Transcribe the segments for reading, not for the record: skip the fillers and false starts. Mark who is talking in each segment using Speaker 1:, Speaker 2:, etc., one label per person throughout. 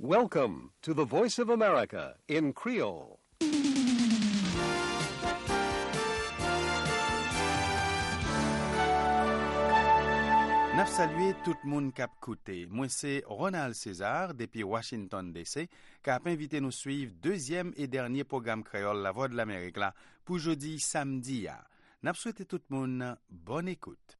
Speaker 1: Welcome to the Voice of America in Creole.
Speaker 2: N'a salué tout le monde qui a écouté. Moi, c'est Ronald César, depuis Washington, D.C., qui a invité nous suivre deuxième et dernier programme créole La Voix de l'Amérique là, pour jeudi samedi. N'a souhaité tout le monde bonne écoute.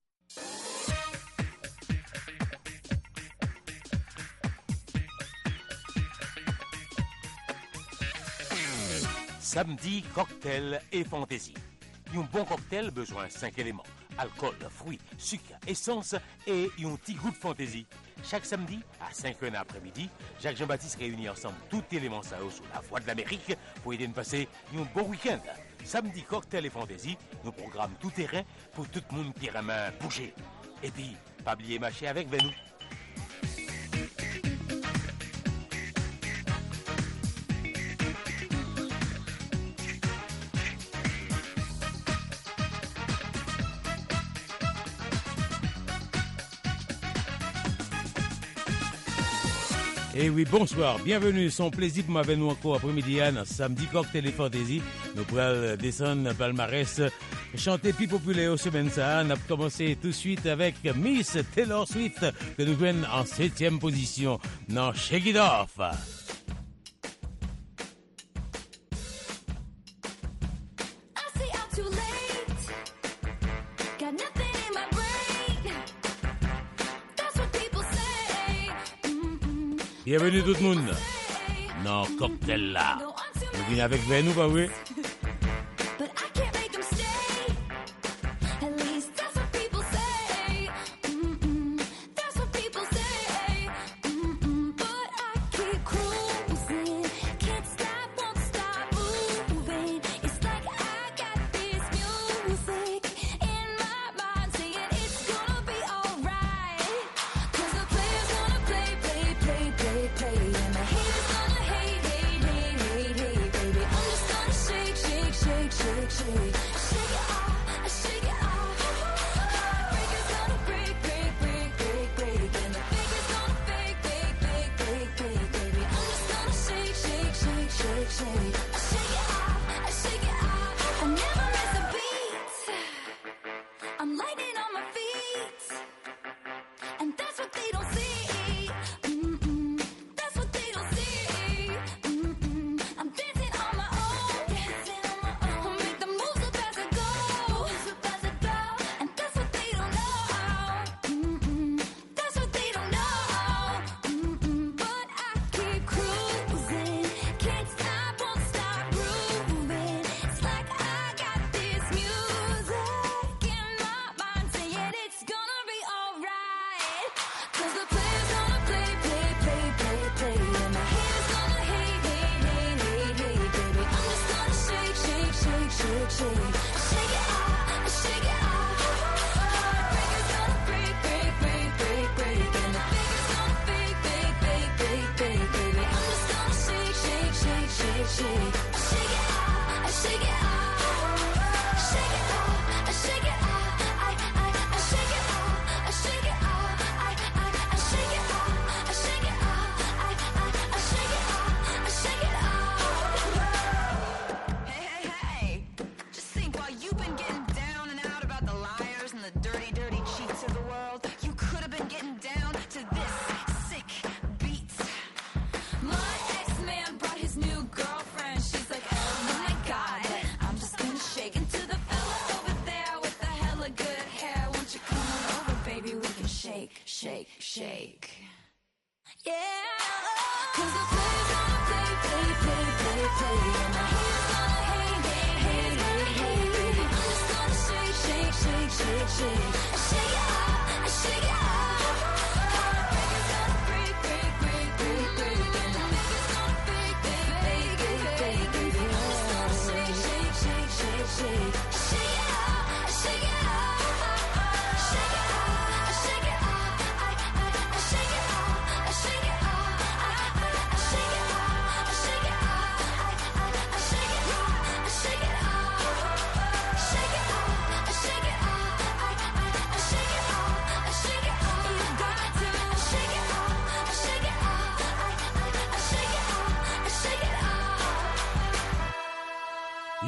Speaker 3: Samedi, cocktail et fantaisie. Un bon cocktail besoin 5 éléments. Alcool, fruits, sucre, essence et un petit goût de fantaisie. Chaque samedi, à 5h après-midi, Jacques Jean-Baptiste réunit ensemble tout élément ça sur la Voix de l'Amérique pour aider nous passer un bon week-end. Samedi, cocktail et fantaisie, nous programme tout terrain pour tout le monde qui main bouger. Et puis, pas oublier marcher avec nous.
Speaker 4: Et oui, bonsoir, bienvenue, son plaisir pour m'avoir nous encore après-midi, samedi cocktail et fantaisie. Nous pourrons descendre palmarès, chanter plus populaire aux semaines ça. On a commencé tout de suite avec Miss Taylor Swift, que nous joignons en 7e position dans Shake It Off. Bienvenue tout le monde dans cocktail là. Vous venez avec nous, pas oui?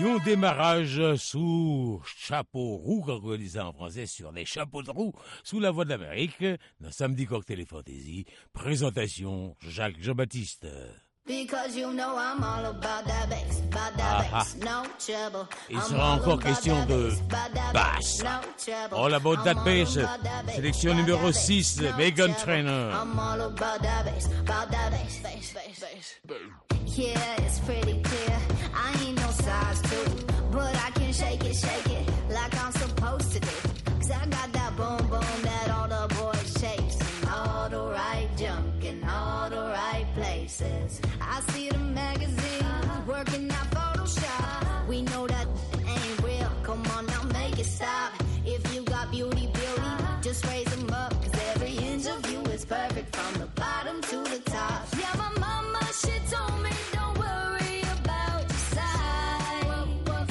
Speaker 4: Un démarrage sous chapeau roux, comme on disait en français, sur les chapeaux de roue, sous la voix de l'Amérique, dans Samedi Cocktail et Fantasy, présentation Jacques Jean-Baptiste.
Speaker 5: Because you know I'm all about that bass, no trouble.
Speaker 4: Il sera encore question de basse. All about that bass. Sélection numéro 6, Meghan Trainor.
Speaker 5: I'm all about that bass, bass. Yeah, it's pretty clear. I ain't no size 2, but I can shake it like I'm supposed to do. 'Cause I got that boom boom that all the boys chase. All the right junk in all the right places. I see the magazines working out Photoshop. We know that ain't real. Come on now, make it stop. If you got beauty, just raise them up. 'Cause every inch of you is perfect from the bottom to the top. Yeah, my mama, she told me don't worry about your size.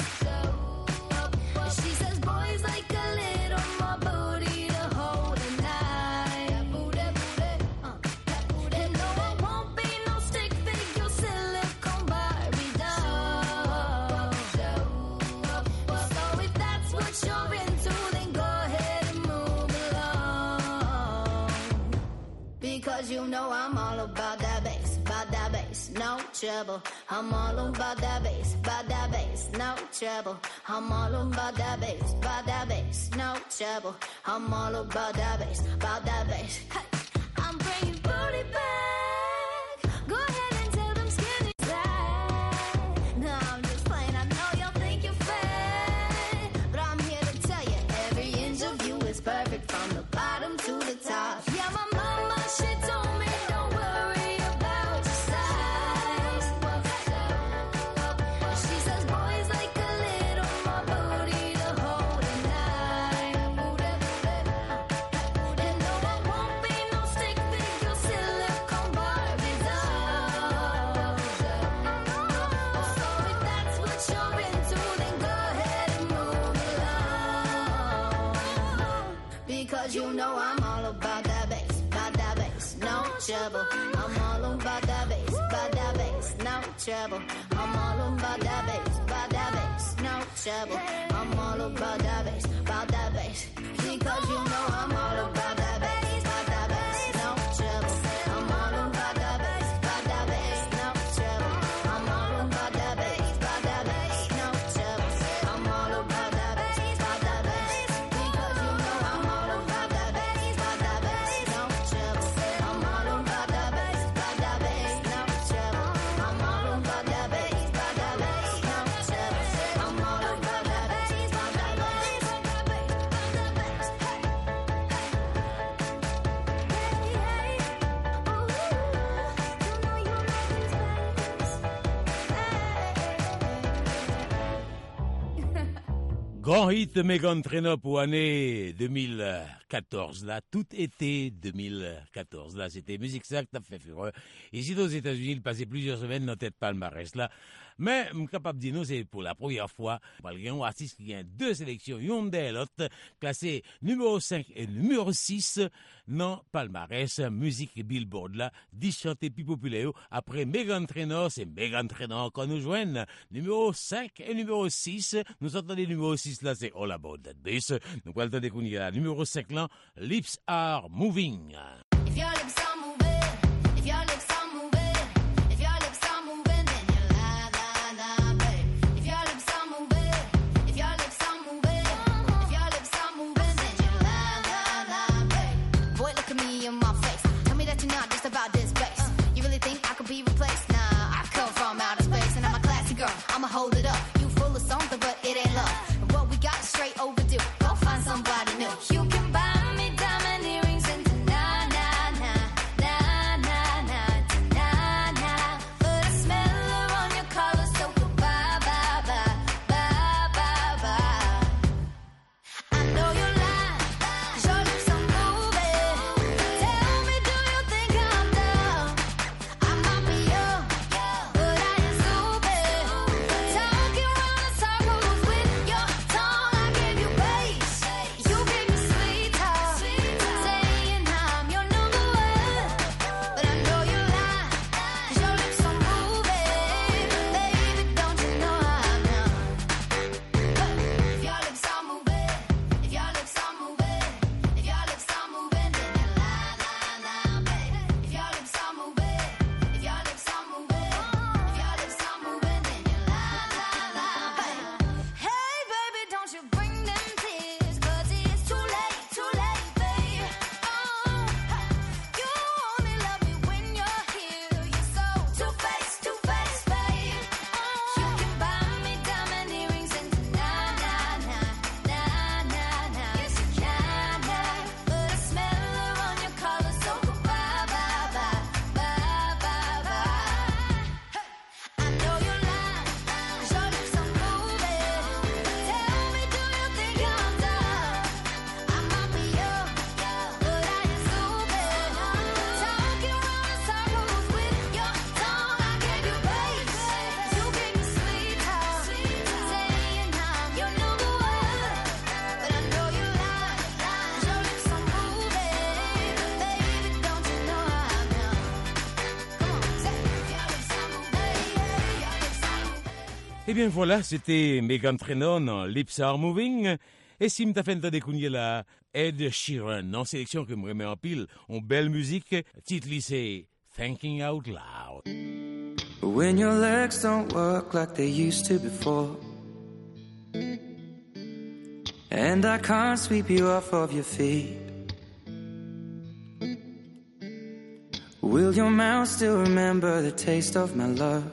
Speaker 5: She says boys like a little more booty to hold tonight. And no, I won't be no stick figure silicone Barbie doll. So if that's what you're into, then go ahead and move along. Because you know I'm all about that bass, no trouble. I'm all about that bass, no trouble. I'm all about that bass, no trouble. I'm all about that bass. Hey, I'm bringing booty back. Go ahead and tell them skinny side. No, I'm just playing. I know y'all think you're fat, but I'm here to tell you every inch of you is perfect from the bottom to the top. Yeah, my mama, she told me don't worry about your size. She says boys like a little more booty to hold tonight. And no, I won't be no stick figure silicone Barbie doll. So if that's what you're into, then go ahead and move along. Because you know I'm all about that bass, no trouble. I'm all about that bass, no trouble. I'm all about that bass, no trouble. I'm all about that bass. Because you know I'm all about that bass, no trouble. I'm all about that bass, no trouble. I'm all about that bass, no trouble. I'm all about that bass, because you know I'm all about that bass, no trouble. I'm all about that bass, no trouble. I'm all about that bass, no trouble. I'm all about that
Speaker 4: Grand hit de Meghan Trainor pour année 2014, là, tout été 2014, là, c'était Musique Sac, t'as fait fureur. Ici, aux États-Unis, il passait plusieurs semaines dans tête palmarès, là. Mais, je suis capable de dire, non, c'est pour la première fois, il y a un artiste qui a 2 sélections, une de l'autre, classé numéro 5 et numéro 6, dans palmarès, musique Billboard, là, 10 chantés plus populaires. Après Meghan Trainor, c'est Meghan Trainor qu'on nous joigne. Numéro 5 et numéro 6, nous entendons numéro 6, là, c'est All About That Bass. Nous allons entendre qu'on y a numéro 5, là, Lips Are Moving.
Speaker 5: If your lips are moving, if your lips are moving, if your lips are moving, then you la, babe. If your lips are moving, if your lips are moving, if your lips are moving, then you la, babe. Boy, look at me in my face. Tell me that you're not just about this bass. You really think I could be replaced? Nah, I come from outer space and I'm a classy girl. I'ma hold it up. You full of something, but it ain't love. And what we got is straight overdue. Go find somebody new. You can buy me diamond earrings and na na na na na na na na. But I smell her on your collar, so goodbye, bye bye bye bye bye. I know you're lying, 'cause your lips are moving. Tell me, do you think I
Speaker 4: Eh bien voilà, c'était Meghan Trainor dans Lips Are Moving. Et si m'ta fait découvrir la Ed Sheeran, en sélection que me remet en pile, en belle musique, titre c'est Thinking Out Loud.
Speaker 6: When your legs don't work like they used to before, and I can't sweep you off of your feet, will your mouth still remember the taste of my love?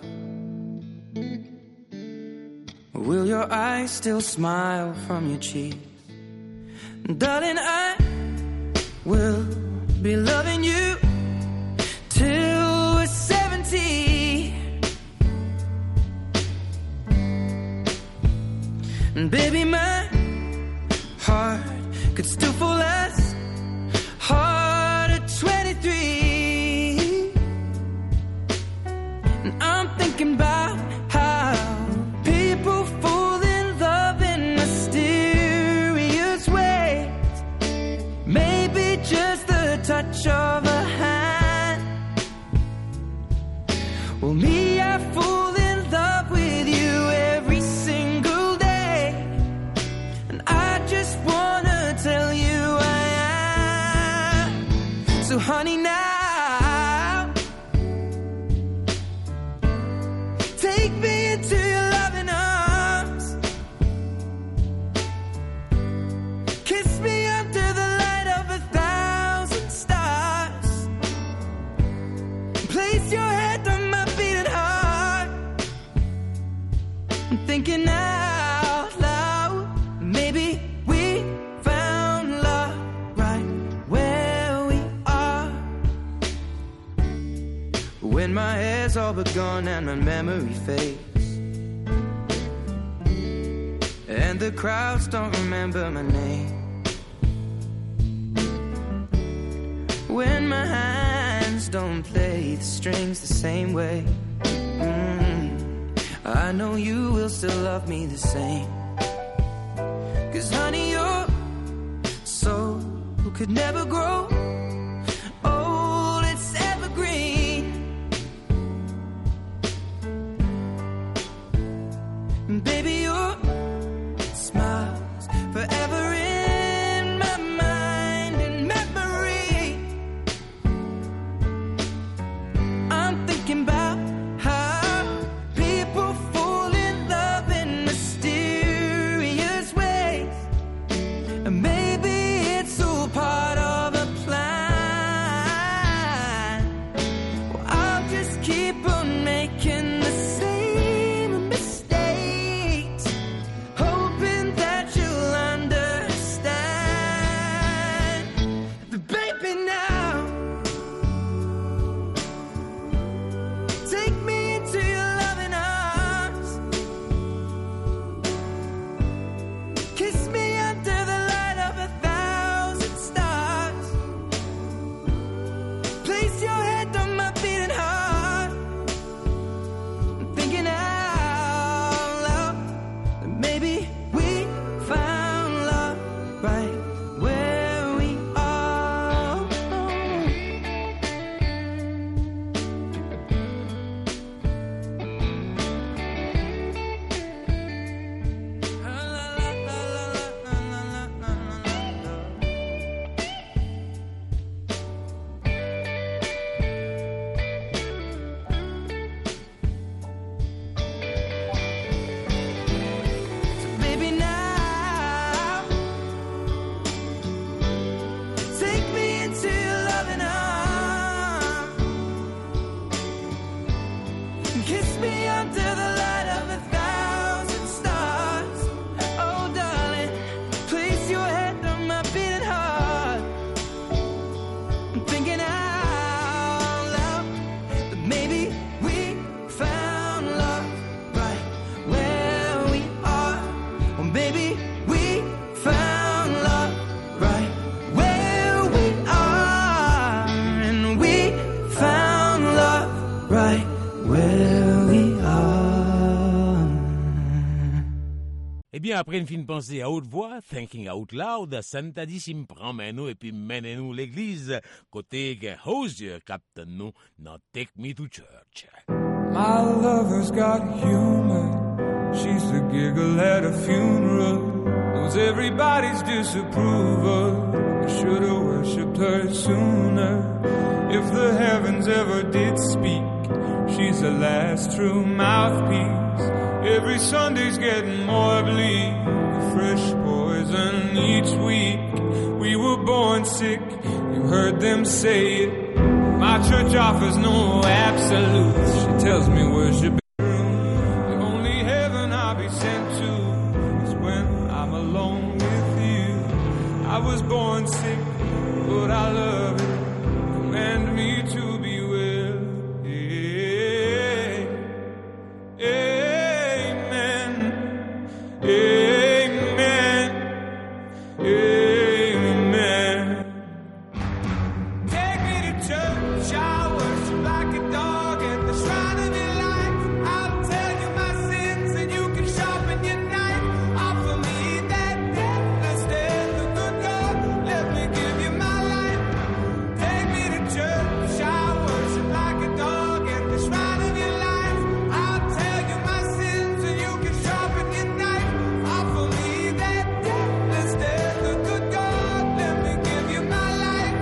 Speaker 6: Will your eyes still smile from your cheeks? Darling, I will be loving you till we're 70. And baby, my heart could still fall as hard at 23. And I'm thinking about how people fall in love in mysterious ways. Maybe just the touch of a hand. Well, me, I fall in love with you every single day. And I just wanna tell you I am. So honey, now take me into your loving arms. Kiss me under the light of 1,000 stars. Place your head on my beating heart. I'm thinking out loud. Maybe we found love right where we are. When my hair's all but gone and my memory fades, and the crowds don't remember my name, when my hands don't play the strings the same way, I know you will still love me the same. 'Cause honey, your soul could never grow old, it's evergreen. And baby, your smile's forever in my mind and memory. I'm thinking about how people fall in love in mysterious ways. And maybe it's all part of a plan. Well, I'll just keep on making the same mistakes, hoping that you'll understand. But baby, now take me into your loving arms. Kiss me under the light of 1,000 stars. Place your head on my beating heart. I'm thinking out loud that maybe we found love right where we are. So baby, now take me into your loving arms. Kiss me under the light of 1,000 stars. Oh, darling, place your head on my beating heart. I'm thinking out loud that maybe we found love right where we are. Or maybe we found love right where we are. And we found love right where we are.
Speaker 4: Eh bien, après une fine pensée à haute voix, Thinking Out Loud, ça ne t'a dit si m'prend nous et puis mène nous l'église, côté que Hosier capte nous dans Take Me to Church.
Speaker 6: My lover's got humor She's the giggle at a funeral, knows everybody's disapproval. I should have worshipped her sooner. If the heavens ever did speak, she's the last true mouthpiece. Every Sunday's getting more bleak, a fresh poison each week. We were born sick, you heard them say it. My church offers no absolutes. She tells me worship is the only heaven I'll be sent to is when I'm alone with you. I was born sick, but I love it. Command me to be well. Amen. Amen. Amen. Take me to church, I'll worship like a dog at the shrine of your life. I'll tell you my sins and you can sharpen your knife. Offer me that death instead, the good God, let me give you my life. Take me to church, I'll worship like a dog at the shrine of your life. I'll tell you my sins and you can sharpen your knife. Offer me that death instead, the good God, let me give you my life.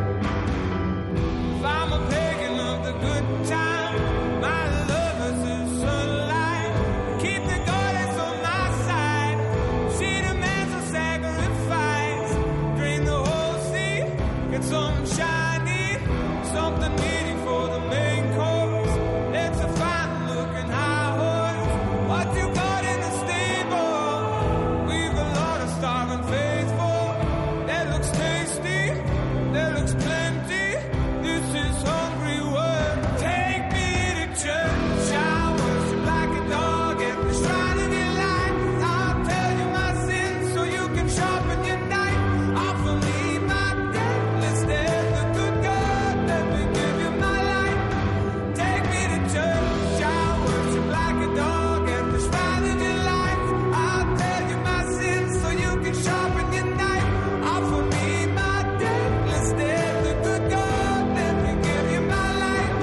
Speaker 6: If I'm a pagan of the good time, my love is the sunlight. Keep the goddess on my side. She demands a sacrifice. Drain the whole sea, get something shiny, something meaty for the main course. It's a fine looking high horse. What you got in the stable? We've a lot of starving faithful. That looks tasty, that looks plenty. This is hungry work. Take me to church, I'll worship like a dog at the shrine of your life. I'll tell you my sins so you can sharpen your knife. Offer me my death instead, the good God, let me give you my life. Take me to church, I'll worship like a dog at the shrine of your life. I'll tell you my sins so you can sharpen your knife. Offer me my death instead, the good God, let me give you my life.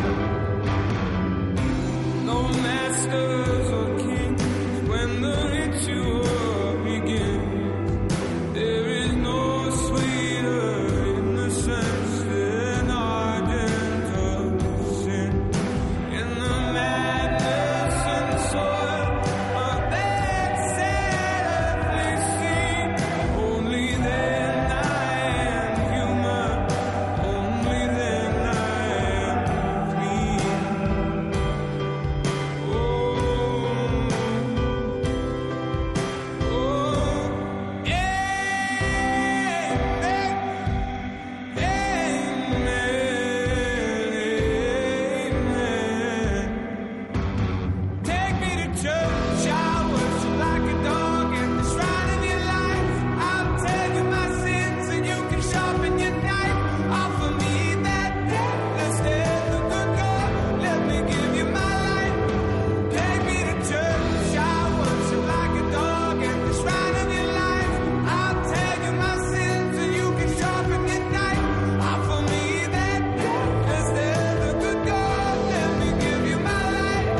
Speaker 6: No masters or kings when the ritual begins. There is no sweeter innocence than ardent of sin. In the madness and soil of that sadly scene, only then I am human, only then I am clean. Oh, amen. Take me to church, I'll worship like a dog at the shrine of your life. I'll tell you my sins and you can sharpen your knife. Offer me that death instead, the good God, let me give you my life. Take me to church, I'll worship like a dog at the shrine of your life. I'll tell you my sins and you can sharpen your knife. Offer me that death instead, the good God, let me give you my life.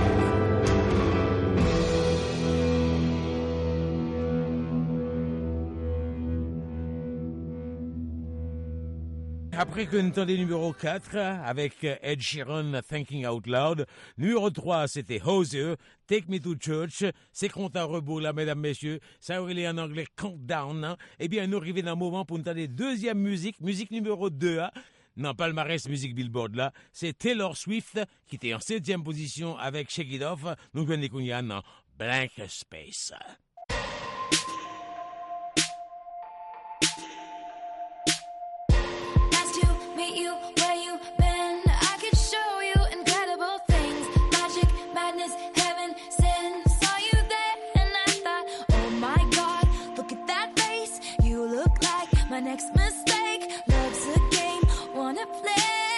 Speaker 4: Après que nous entendons numéro 4 avec Ed Sheeran, Thinking Out Loud. Numéro 3, c'était Hozier, Take Me to Church. C'est compte à rebours là, mesdames, messieurs. Ça aurait en anglais Countdown. Hein? Eh bien, nous arrivons dans un moment pour nous entendre deuxième musique numéro 2. Hein? Dans palmarès musique Billboard là, c'est Taylor Swift qui était en 7e position avec Shake It Off. Nous venons d'écouter dans Blank Space.
Speaker 5: Nice to meet you, where you been? I could show you incredible things. Magic, madness, heaven, sin. Saw you there and I thought, oh my God, look at that face. You look like my next mistake. Love's a game, wanna play.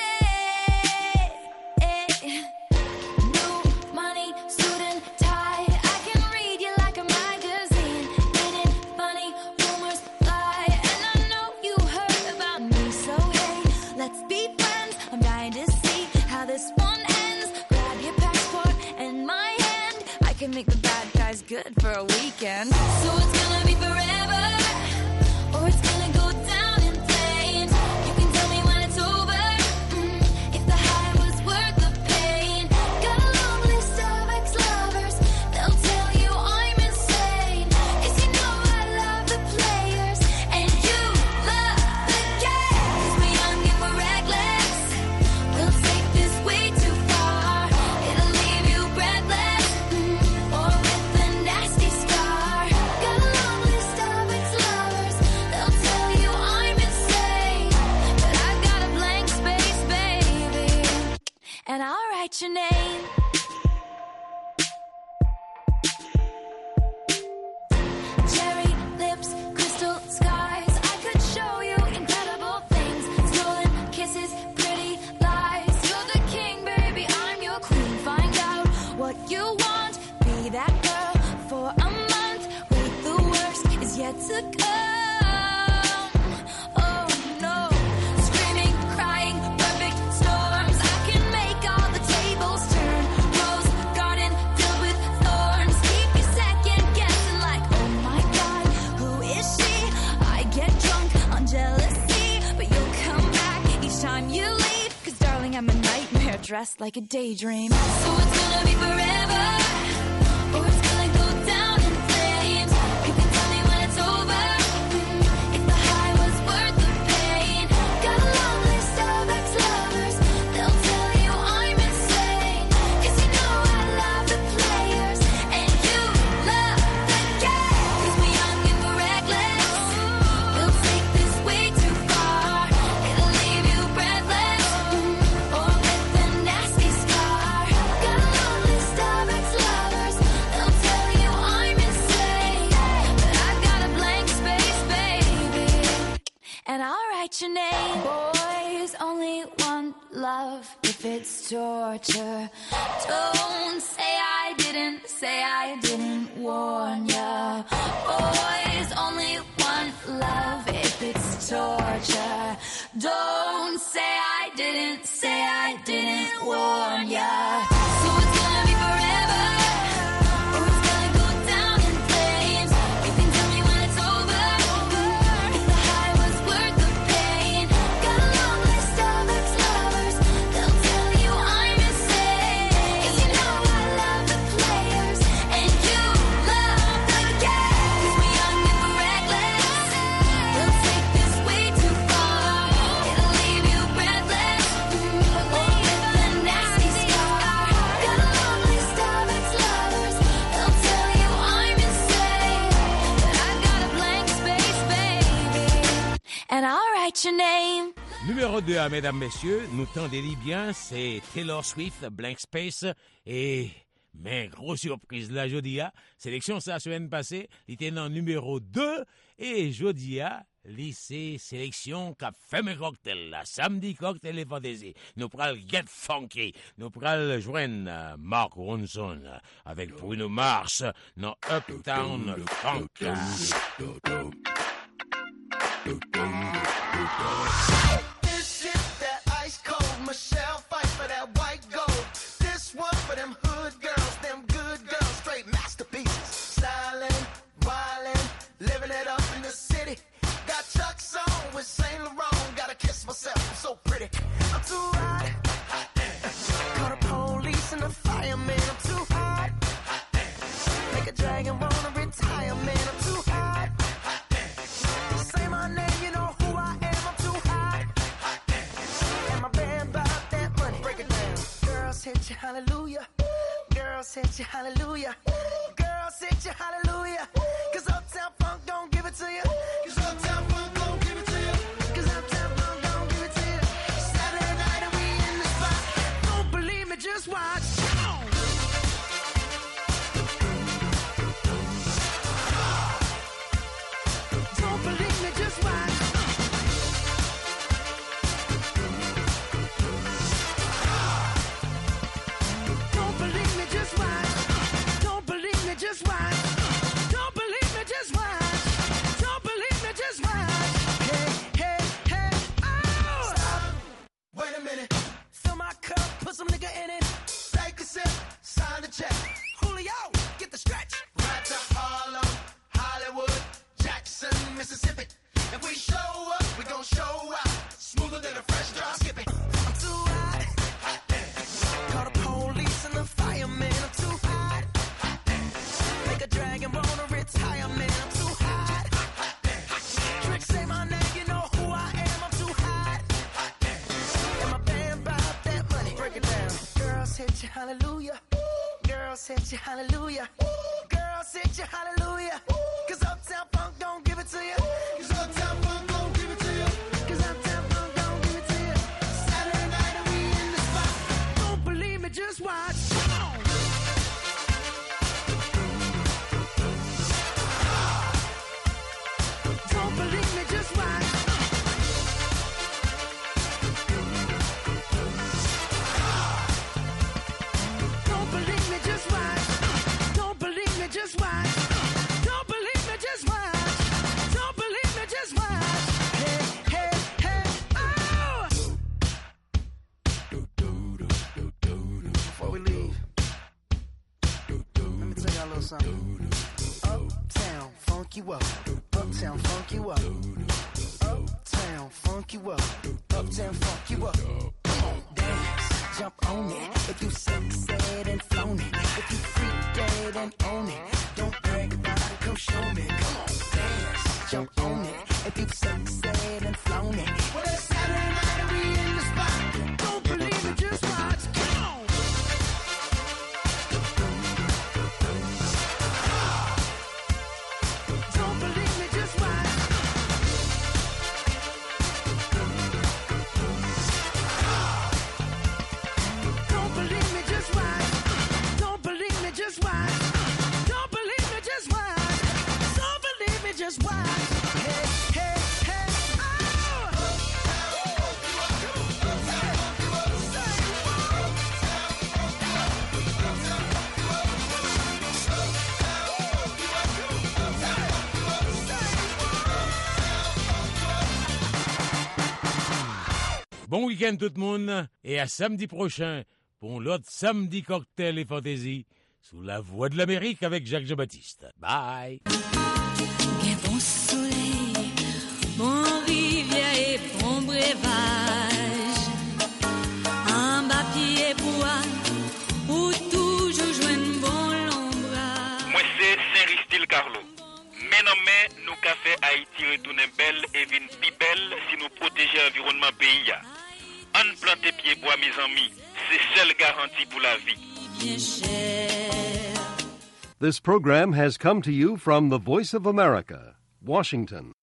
Speaker 5: New money, suit and tie. I can read you like a magazine. Ain't it funny? Rumors fly, and I know you heard about me. So hey, let's be friends. I'm dying to see how this one ends. Grab your passport and my hand. I can make the bad guys good for a weekend. So it's gonna be forever, or it's gonna go down in flames. You can tell me when it's over, if the high was worth the pain. Got a long list of ex-lovers, they'll tell you I'm insane. 'Cause you know I love the players, and you love the game. 'Cause we're young and we're reckless, we'll take this way too far. It'll leave you breathless, or with a nasty scar. Got a long list of ex-lovers, they'll tell you I'm insane. But I've got a blank space, baby, and I'll write your name. Cherry lips, crystal skies, I could show you incredible things. Stolen kisses, pretty lies. You're the king, baby, I'm your queen. Find out what you want, be that girl for a month. Wait, the worst is yet to come. Oh no, screaming, crying, perfect storms. I can make all the tables turn. Rose garden filled with thorns. Keep you second guessing like, oh my god, who is she? I get drunk on jealousy, but you'll come back each time you leave. 'Cause darling, I'm a nightmare dressed like a daydream. So it's gonna be forever, or it's gonna go down in flames. You can tell me when it's over, if the high was worth the pain. Got a long list of ex-lovers, they'll tell you I'm insane. 'Cause you know I love the players, and you love the game. 'Cause we're young and we're reckless, we'll take this way too far. It'll leave you breathless, or with a nasty scar. Got a long list of ex-lovers, they'll tell you I'm insane. But I've got a blank space, baby, and I'll write your name. Boys only want love if it's torture. Don't say I didn't warn ya. Boys only want love if it's torture. Don't say I didn't warn ya. So it's gonna be forever, or it's gonna go down in flames. You can tell me when it's over, if the high was worth the pain. Got a long list of ex-lovers, they'll tell you I'm insane. 'Cause you know I love the players, and you love the game. 'Cause we're young and we're reckless, we'll take this way too far. It'll leave you breathless, or with a nasty scar. Got a long list of ex-lovers, they'll tell you I'm insane. But I've got a blank space, baby, and I'll write your name.
Speaker 4: Numéro 2, mesdames, messieurs, nous tendez-les bien, c'est Taylor Swift, Blank Space, et, mais grosse surprise, là, Jodia, sélection ça, semaine passée, il était dans numéro 2, et Jodia, lycée, sélection, qu'a fait mes cocktails, là, samedi cocktail et fantaisie, nous pral get funky, nous pral joindre Mark Ronson, avec Bruno Mars, dans Uptown Funk.
Speaker 7: This shit that ice cold. Michelle fight for that white gold. This one for them hood girls, them good girls, straight masterpieces. Stylin', wildin', living it up in the city. Got Chuck's on with Saint Laurent. Gotta kiss myself, I'm so pretty. I'm too hot. Call the police and the fireman. I'm too hot. Make a dragon wanna retire, man. I'm too hot. Say my name, you know who I am. I'm too hot. And my band about that money. Break it down. Girls hit you, hallelujah. Girls hit you, hallelujah. Girls hit you, hallelujah. 'Cause Uptown Funk don't give it to you. 'Cause Uptown Funk don't give it to you. 'Cause Uptown Funk don't give it to you. Saturday night and we in the spot. Don't believe me, just watch. Don't believe me, just watch. Don't believe me, just watch. Don't believe me, just watch. Don't believe me, just watch. Don't believe me, just watch. hit you hallelujah. Girls hit you hallelujah. Girls hit you hallelujah. Cause Uptown Funk don't give it to you. Cause Uptown Funk don't give it to you. Cause Uptown Funk don't give it to you. Saturday night and we in the spot. Don't believe me, just watch. Come on. Don't believe me, just watch. Don't believe me, just watch. Don't believe me, just watch. Don't believe me, just watch. Don't believe me, just watch. Hey, hey, hey, oh! Before we leave, let me tell y'all a little something. Uptown, funk you up. Uptown, funk you up. Uptown, funk you up. Uptown, funk you up. Come on, dance, jump on it. If you succeed and flown it. If you freak dead and own it. Don't brag about it, come show me. Come on, dance, jump on it. If you succeed and flown it. Well, it's Saturday night and we in the spot. Don't believe it, just watch. Come on. Don't believe me, just watch. Don't believe me, just watch. Don't believe me, just watch. Don't believe me, just watch. Don't believe me, just watch. Hey, hey, hey, oh!
Speaker 4: Bon week-end tout le monde et à samedi prochain pour l'autre Samedi Cocktail et Fantaisie sous la voix de l'Amérique avec Jacques Jean-Baptiste. Bye!
Speaker 5: Bien bon soleil, bon rivière et bon breuvage. En bas pied bois, où toujours joindre bon l'ombrage.
Speaker 8: Moi c'est Saint-Ristil Carlo. Mais non mais nous qu'a fait Haïti retourner belle et vin pi belle si nous protéger l'environnement pays. On plante pied bois mes amis, c'est seule garantie pour la vie.
Speaker 5: Bien cher.
Speaker 1: This program has come to you from the Voice of America, Washington.